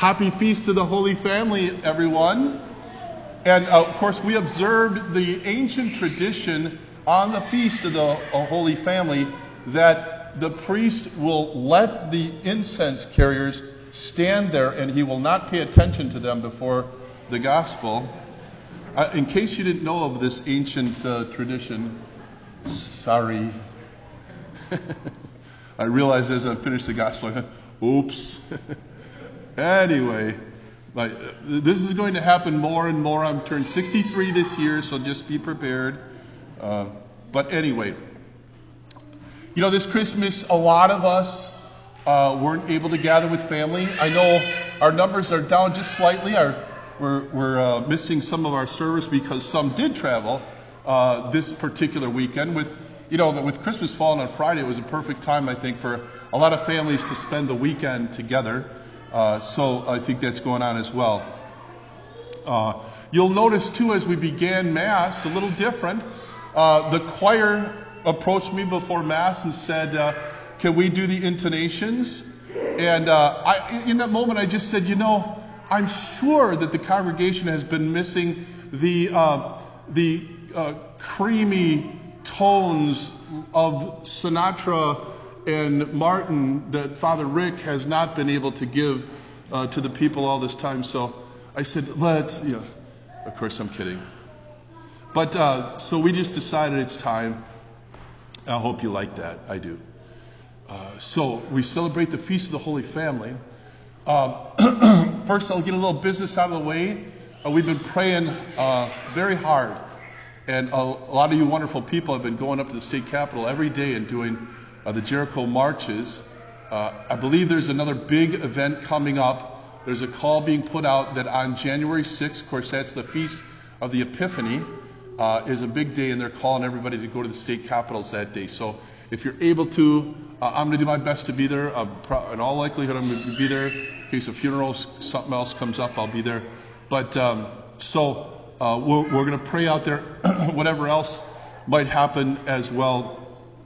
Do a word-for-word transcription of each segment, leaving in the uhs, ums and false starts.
Happy Feast of the Holy Family, everyone. And uh, of course, we observed the ancient tradition on the Feast of the uh, Holy Family that the priest will let the incense carriers stand there and he will not pay attention to them before the gospel. Uh, in case you didn't know of this ancient uh, tradition, sorry. I realized as I finished the gospel, I went, oops. Anyway, like, this is going to happen more and more. I'm turned sixty-three this year, so just be prepared. Uh, but anyway, you know, this Christmas, a lot of us uh, weren't able to gather with family. I know our numbers are down just slightly. Our, we're we're uh, missing some of our service because some did travel uh, this particular weekend. With you know, with Christmas falling on Friday, it was a perfect time, I think, for a lot of families to spend the weekend together. Uh, so I think that's going on as well. Uh, you'll notice, too, as we began Mass, a little different. Uh, the choir approached me before Mass and said, uh, can we do the intonations? And uh, I, in that moment, I just said, you know, I'm sure that the congregation has been missing the, uh, the uh, creamy tones of Sinatra and Martin that Father Rick has not been able to give uh, to the people all this time. So I said, let's, you know, of course I'm kidding. But uh, so we just decided it's time. I hope you like that. I do. Uh, so we celebrate the Feast of the Holy Family. Uh, first, I'll get a little business out of the way. Uh, we've been praying uh, very hard. And a, a lot of you wonderful people have been going up to the state capitol every day and doing Uh, the Jericho marches. Uh, I believe there's another big event coming up. There's a call being put out that on January sixth, of course, that's the Feast of the Epiphany, uh, is a big day, and they're calling everybody to go to the state capitals that day. So if you're able to, uh, I'm going to do my best to be there. Uh, pro- in all likelihood, I'm going to be there. In case of funerals, something else comes up, I'll be there. But um, so uh, we're, we're going to pray out there. Whatever else might happen as well,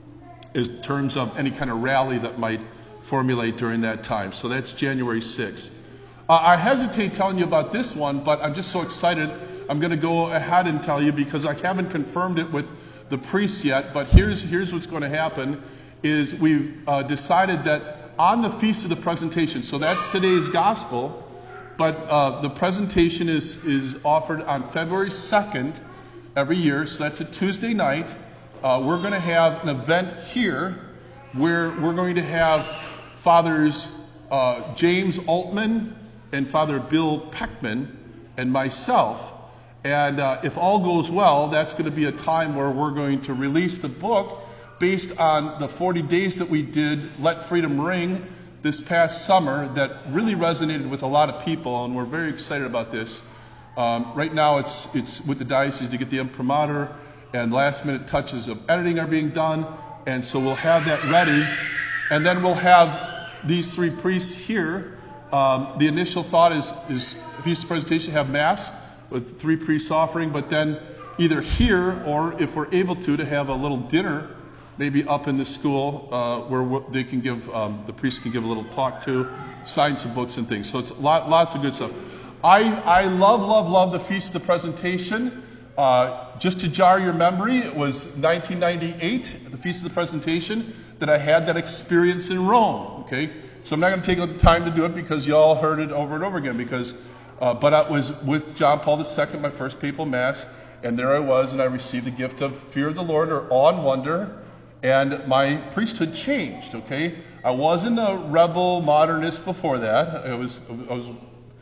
in terms of any kind of rally that might formulate during that time. So that's January sixth. Uh, I hesitate telling you about this one, but I'm just so excited. I'm going to go ahead and tell you because I haven't confirmed it with the priests yet, but here's here's what's going to happen is we've uh, decided that on the Feast of the Presentation, so that's today's gospel, but uh, the presentation is, is offered on February second every year, so that's a Tuesday night. Uh, we're going to have an event here where we're going to have Fathers uh, James Altman and Father Bill Peckman and myself. And uh, if all goes well, that's going to be a time where we're going to release the book based on the forty days that we did Let Freedom Ring this past summer that really resonated with a lot of people, and we're very excited about this. Um, right now it's it's with the diocese to get the imprimatur, and last minute touches of editing are being done, and so we'll have that ready, and then we'll have these three priests here. Um, the initial thought is, is Feast of Presentation, have Mass with three priests offering, but then either here or if we're able to, to have a little dinner, maybe up in the school uh, where they can give, um, the priests can give a little talk to, sign some books and things. So it's lot, lots of good stuff. I, I love, love, love the Feast of the Presentation. Uh, just to jar your memory, it was nineteen ninety-eight, the Feast of the Presentation, that I had that experience in Rome. Okay, so I'm not going to take the time to do it because you all heard it over and over again. Because, uh, but I was with John Paul the Second, my first papal mass, and there I was, and I received the gift of fear of the Lord or awe and wonder, and my priesthood changed. Okay, I wasn't a rebel modernist before that. I was, I was,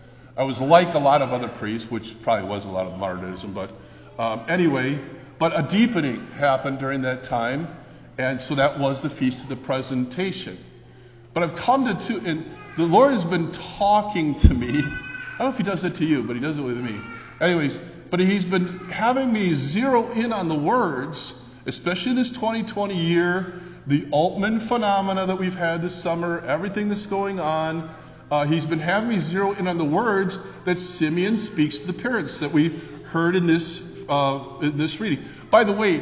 I was like a lot of other priests, which probably was a lot of modernism, but. Um, anyway, but a deepening happened during that time, and so that was the Feast of the Presentation. But I've come to, two, and the Lord has been talking to me. I don't know if He does it to you, but He does it with me. Anyways, but He's been having me zero in on the words, especially this twenty twenty year, the Altman phenomena that we've had this summer, everything that's going on. Uh, he's been having me zero in on the words that Simeon speaks to the parents that we heard in this Uh, in this reading. By the way,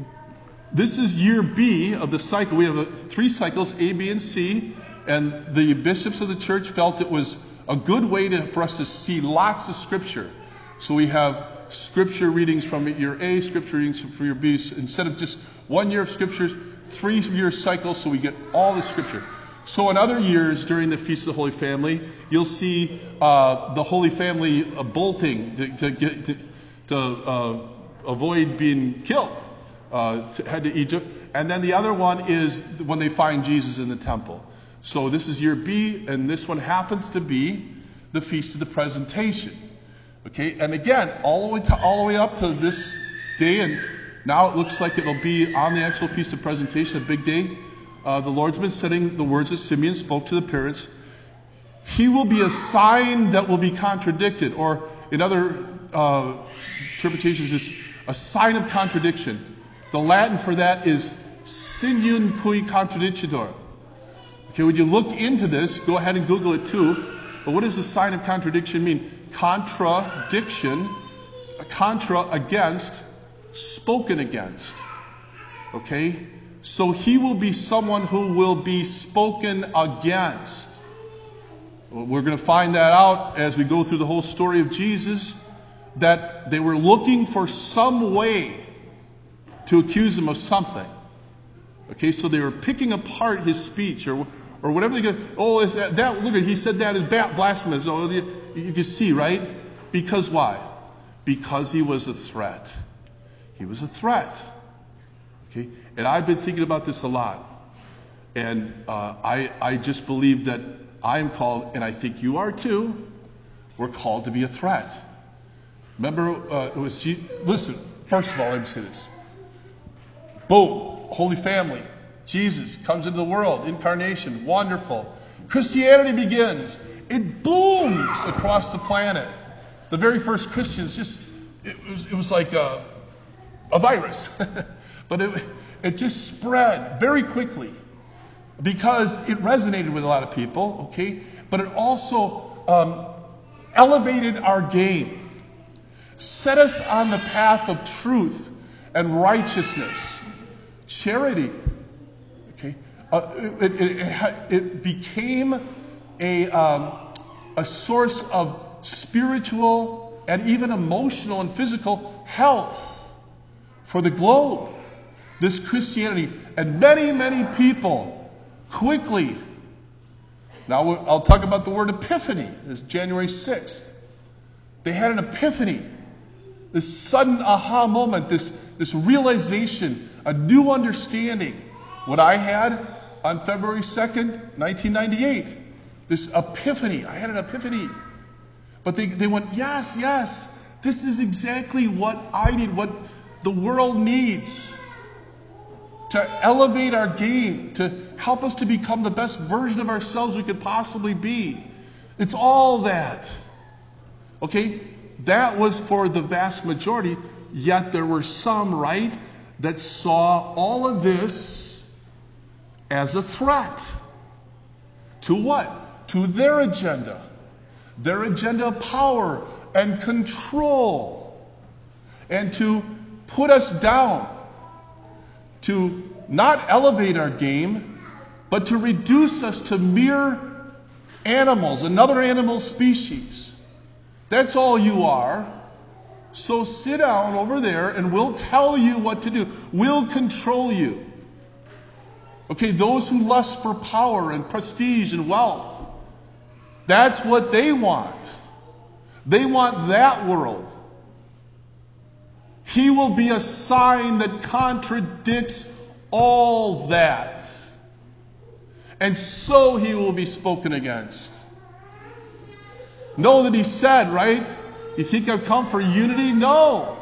this is year B of the cycle. We have uh, three cycles, A, B, and C, and the bishops of the church felt it was a good way to, for us to see lots of Scripture. So we have Scripture readings from year A, Scripture readings from year B. Instead of just one year of Scriptures, three-year cycles, so we get all the Scripture. So in other years, during the Feast of the Holy Family, you'll see uh, the Holy Family uh, bolting to, to, get, to, to uh, avoid being killed, uh, to head to Egypt. And then the other one is when they find Jesus in the temple. So this is year B, and this one happens to be the Feast of the Presentation. Okay, and again, all the way to, all the way up to this day, and now it looks like it'll be on the actual Feast of Presentation, a big day. Uh, the Lord's been setting the words that Simeon spoke to the parents. He will be a sign that will be contradicted, or in other uh, interpretations, just a sign of contradiction. The Latin for that is signum cui contradicitur. Okay, when you look into this, go ahead and Google it too. But what does the sign of contradiction mean? Contradiction, contra, against, spoken against. Okay? So he will be someone who will be spoken against. We're going to find that out as we go through the whole story of Jesus, that they were looking for some way to accuse him of something. Okay, so they were picking apart his speech, or or whatever they get. Oh, is that, that look at he said that is blasphemous. Oh, you, you can see, right? Because why? Because he was a threat. He was a threat. Okay, and I've been thinking about this a lot, and uh, I I just believe that I am called, and I think you are too. We're called to be a threat. Remember, uh, it was Je- listen. First of all, let me say this. Boom, Holy Family. Jesus comes into the world, incarnation, wonderful. Christianity begins. It booms across the planet. The very first Christians just, it was, it was like a, a virus. But it, it just spread very quickly because it resonated with a lot of people, okay? But it also um, elevated our game, set us on the path of truth and righteousness, charity. Okay, uh, it, it, it, it became a um, a source of spiritual and even emotional and physical health for the globe. This Christianity, and many many people quickly. Now I'll talk about the word epiphany. It's January sixth. They had an epiphany, this sudden aha moment, this this realization, a new understanding. What I had on February second, nineteen ninety-eight, this epiphany. I had an epiphany. But they, they went, yes, yes, this is exactly what I need, what the world needs to elevate our game, to help us to become the best version of ourselves we could possibly be. It's all that. Okay? That was for the vast majority, yet there were some, right, that saw all of this as a threat. To what? To their agenda. Their agenda of power and control. And to put us down. To not elevate our game, but to reduce us to mere animals, another animal species. That's all you are. So sit down over there and we'll tell you what to do. We'll control you. Okay, those who lust for power and prestige and wealth, that's what they want. They want that world. He will be a sign that contradicts all that. And so he will be spoken against. Know that he said, right? You think I've come for unity? No.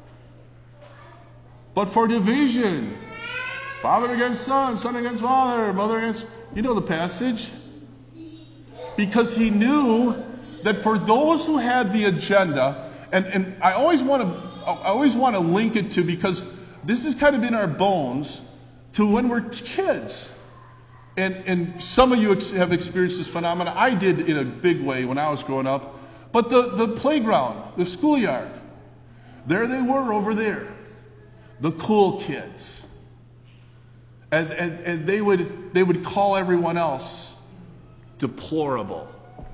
But for division. Father against son, son against father, mother against... You know the passage. Because he knew that for those who had the agenda, and, and I always want to I always want to link it to, because this has kind of been our bones, to when we're kids. And, and some of you ex- have experienced this phenomenon. I did in a big way when I was growing up. But the, the playground, the schoolyard, there they were over there. The cool kids. And, and, and they would they would call everyone else deplorable.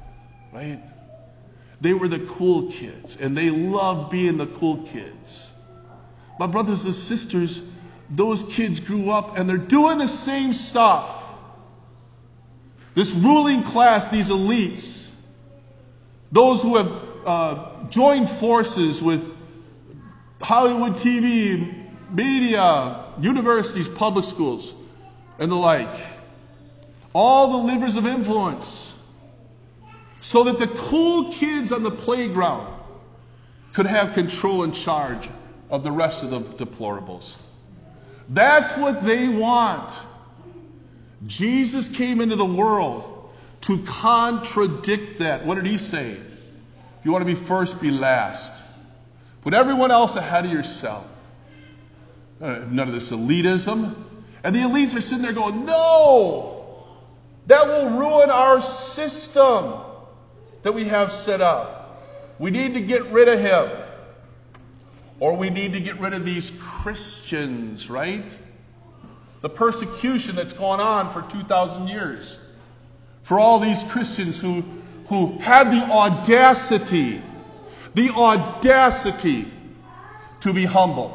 right? They were the cool kids, and they loved being the cool kids. My brothers and sisters, those kids grew up, and they're doing the same stuff. This ruling class, these elites, those who have uh, joined forces with Hollywood T V, media, universities, public schools, and the like. All the levers of influence. So that the cool kids on the playground could have control and charge of the rest of the deplorables. That's what they want. Jesus came into the world to contradict that. What did he say? If you want to be first, be last. Put everyone else ahead of yourself. None of this elitism. And the elites are sitting there going, no! That will ruin our system that we have set up. We need to get rid of him. Or we need to get rid of these Christians, right? The persecution that's gone on for two thousand years. For all these Christians who, who had the audacity, the audacity to be humble,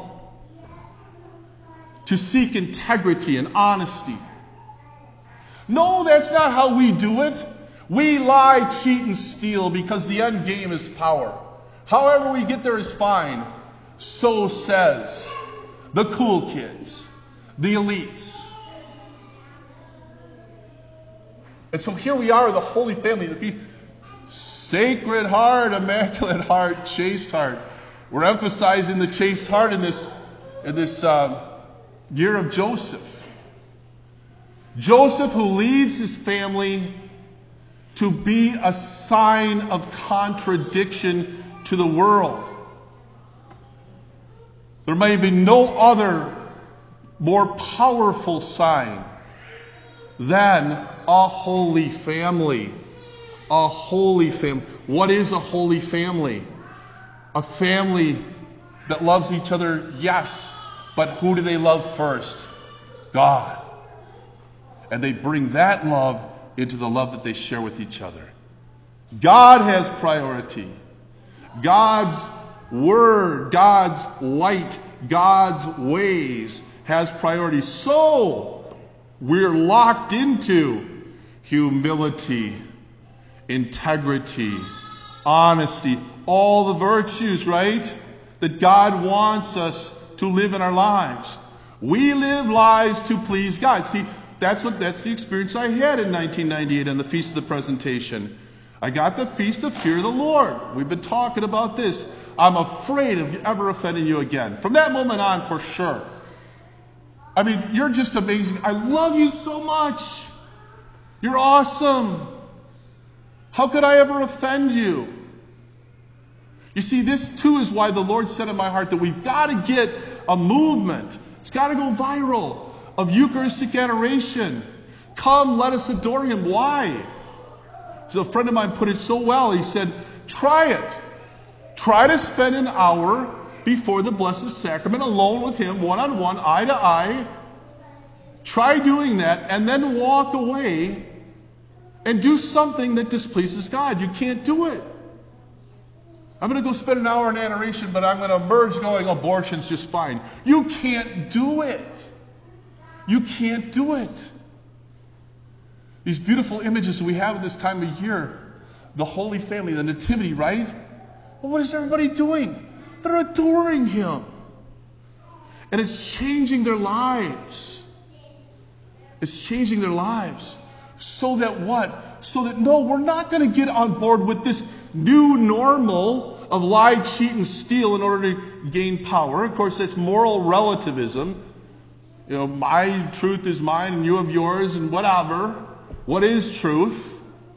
to seek integrity and honesty. No, that's not how we do it. We lie, cheat, and steal because the end game is power. However we get there is fine. So says the cool kids, the elites. And so here we are, the Holy Family, the feast. Sacred Heart, Immaculate Heart, Chaste Heart. We're emphasizing the chaste heart in this, in this uh, year of Joseph. Joseph, who leads his family to be a sign of contradiction to the world. There may be no other more powerful sign than a holy family. A holy family. What is a holy family? A family that loves each other, yes, but who do they love first? God. And they bring that love into the love that they share with each other. God has priority. God's word, God's light, God's ways has priority. So we're locked into humility, integrity, honesty, all the virtues, right, that God wants us to live in our lives. We live lives to please God. See, that's what that's the experience I had in nineteen ninety-eight on the Feast of the Presentation. I got the Feast of Fear of the Lord. We've been talking about this. I'm afraid of ever offending you again. From that moment on, for sure. I mean, you're just amazing. I love you so much. You're awesome. How could I ever offend you? You see, this too is why the Lord said in my heart that we've got to get a movement. It's got to go viral of Eucharistic adoration. Come, let us adore him. Why? So a friend of mine put it so well. He said, try it. Try to spend an hour before the Blessed Sacrament alone with him, one-on-one, eye to eye. Try doing that and then walk away and do something that displeases God. You can't do it. I'm going to go spend an hour in adoration, but I'm going to emerge going, abortion's just fine. You can't do it. You can't do it. These beautiful images that we have at this time of year, the Holy Family, the Nativity, right? Well, what is everybody doing? They're adoring him. And it's changing their lives. It's changing their lives. So that what? So that, no, we're not going to get on board with this new normal of lie, cheat, and steal in order to gain power. Of course, that's moral relativism. You know, my truth is mine and you have yours and whatever. What is truth?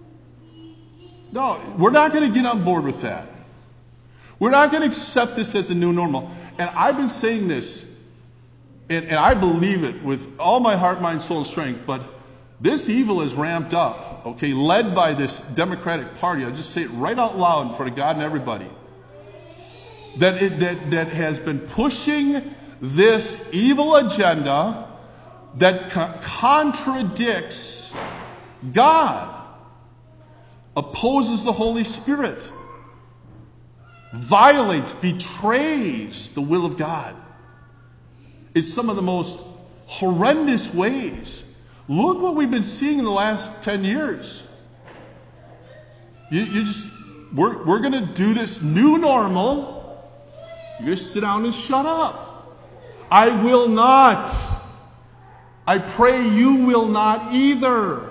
No, we're not going to get on board with that. We're not going to accept this as a new normal. And I've been saying this, and, and I believe it with all my heart, mind, soul, and strength, but this evil is ramped up, okay, led by this Democratic Party. I'll just say it right out loud in front of God and everybody. That, it, that, that has been pushing this evil agenda that co- contradicts God. opposes the Holy Spirit, violates, betrays the will of God in some of the most horrendous ways. Look what we've been seeing in the last ten years. You, you just, we're, we're going to do this new normal. You just sit down and shut up. I will not. I pray you will not either.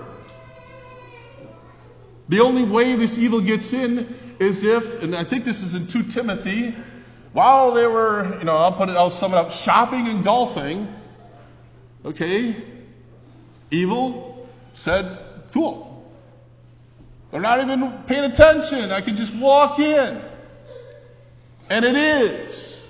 The only way this evil gets in is if, and I think this is in Second Timothy, while they were, you know, I'll put it, I'll sum it up, shopping and golfing, okay, evil said, cool. They're not even paying attention. I can just walk in. And it is.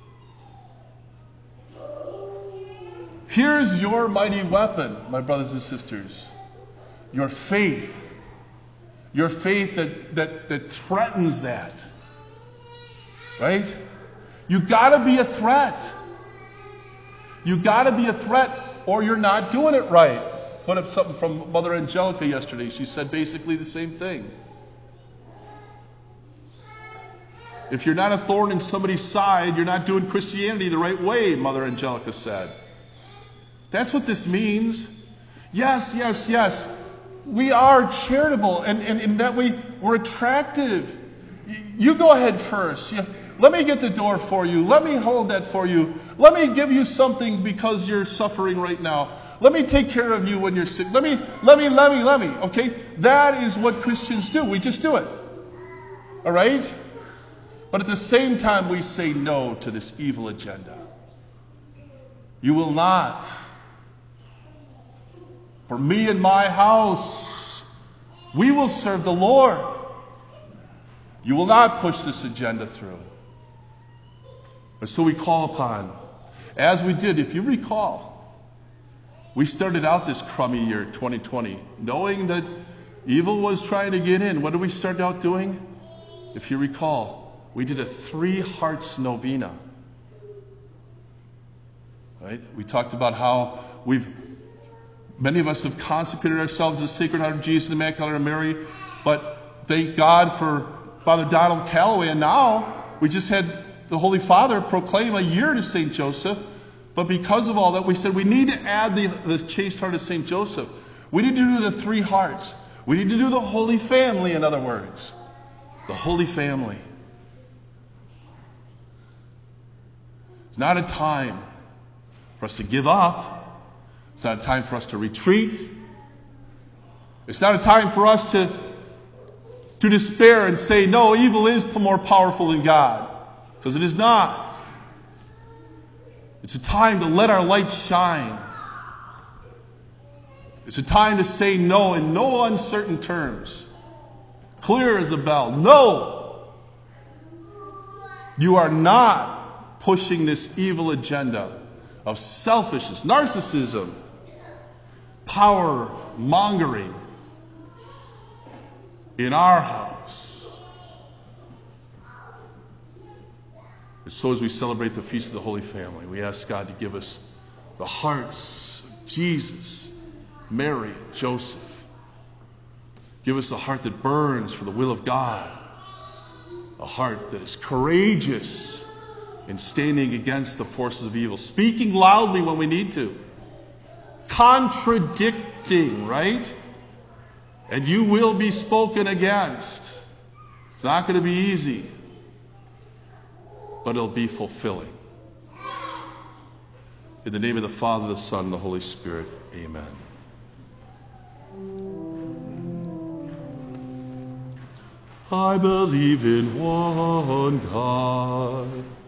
Here's your mighty weapon, my brothers and sisters. Your faith. Your faith that, that, that threatens that. Right? You gotta be a threat. You gotta be a threat or you're not doing it right. Put up something from Mother Angelica yesterday. She said basically the same thing. If you're not a thorn in somebody's side, you're not doing Christianity the right way, Mother Angelica said. That's what this means. Yes, yes, yes. We are charitable, and, and in that way, we're attractive. You go ahead first. You, let me get the door for you. Let me hold that for you. Let me give you something because you're suffering right now. Let me take care of you when you're sick. Let me, let me, let me, let me. Okay? That is what Christians do. We just do it. All right? But at the same time, we say no to this evil agenda. You will not. For me and my house, we will serve the Lord. You will not push this agenda through. But so we call upon, as we did, if you recall, we started out this crummy year, twenty twenty, knowing that evil was trying to get in. What did we start out doing? If you recall, we did a three hearts novena. Right? We talked about how we've, many of us have consecrated ourselves to the Sacred Heart of Jesus and the Immaculate Heart of Mary, but thank God for Father Donald Calloway, and now we just had the Holy Father proclaim a year to Saint Joseph. But because of all that, we said we need to add the, the chaste heart of Saint Joseph. We need to do the three hearts. We need to do the Holy Family, in other words. The Holy Family. It's not a time for us to give up. It's not a time for us to retreat. It's not a time for us to, to despair and say, no, evil is more powerful than God. Because it is not. It's a time to let our light shine. It's a time to say no in no uncertain terms. Clear as a bell. No! You are not pushing this evil agenda of selfishness, narcissism, power mongering in our house. And so as we celebrate the Feast of the Holy Family, we ask God to give us the hearts of Jesus, Mary, Joseph. Give us a heart that burns for the will of God. A heart that is courageous in standing against the forces of evil. Speaking loudly when we need to. Contradicting, right? And you will be spoken against. It's not going to be easy. But it'll be fulfilling. In the name of the Father, the Son, and the Holy Spirit. Amen. I believe in one God,